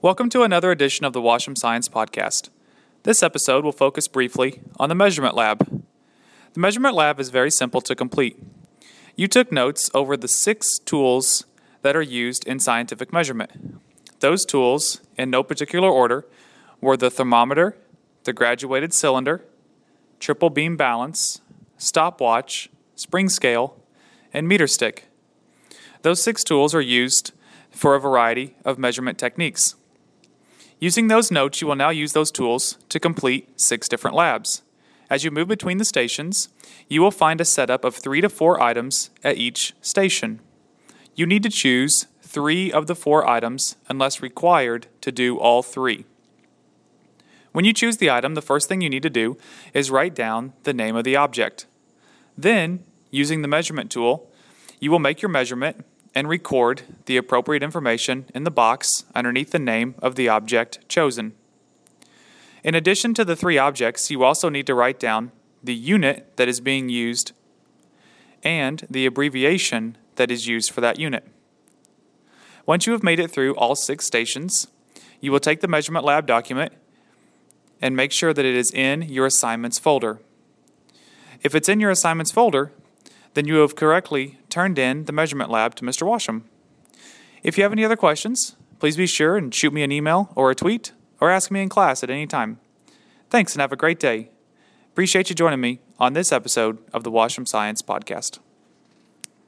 Welcome to another edition of the Washam Science Podcast. This episode will focus briefly on the Measurement Lab. The Measurement Lab is very simple to complete. You took notes over the 6 tools that are used in scientific measurement. Those tools, in no particular order, were the thermometer, the graduated cylinder, triple beam balance, stopwatch, spring scale, and meter stick. Those 6 tools are used for a variety of measurement techniques. Using those notes, you will now use those tools to complete 6 different labs. As you move between the stations, you will find a setup of 3 to 4 items at each station. You need to choose 3 of the 4 items unless required to do all 3. When you choose the item, the first thing you need to do is write down the name of the object. Then, using the measurement tool, you will make your measurement and record the appropriate information in the box underneath the name of the object chosen. In addition to the 3 objects, you also need to write down the unit that is being used and the abbreviation that is used for that unit. Once you have made it through all 6 stations, you will take the Measurement Lab document and make sure that it is in your assignments folder. If it's in your assignments folder, then you have correctly turned in the Measurement Lab to Mr. Washam. If you have any other questions, please be sure and shoot me an email or a tweet or ask me in class at any time. Thanks and have a great day. Appreciate you joining me on this episode of the Washam Science Podcast.